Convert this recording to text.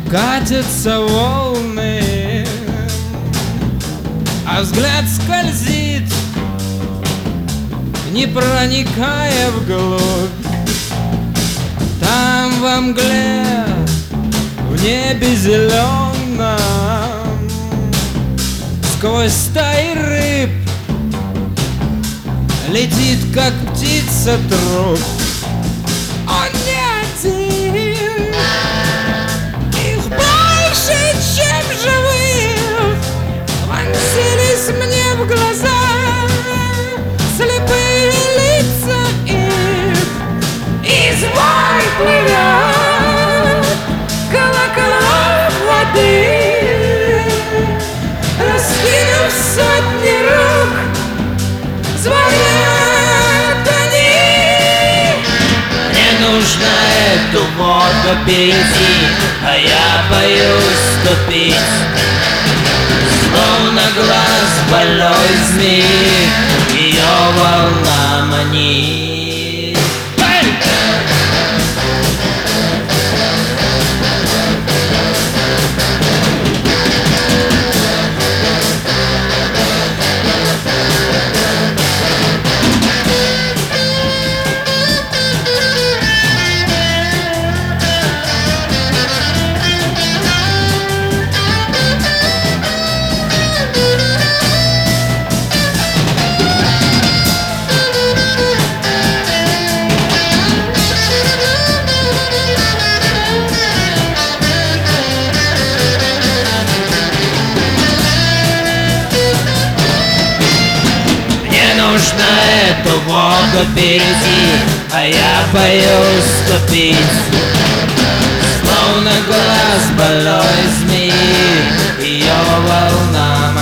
Катятся волны, а взгляд скользит, не проникая вглубь. Там во мгле, в небе зеленом, сквозь стаи рыб летит, как птица, труп. Он не один, их больше, чем живых. Вонзились мне в глаза слепые лица их, и звон плывет колоколов воды, раскинув сотни рук, звонят они. Мне нужно эту воду перейти, а я боюсь ступить, словно глаз больной змеи, ее волна манит. Нужно эту воду перейти, а я боюсь ступить, словно глаз больной змеи, ее волна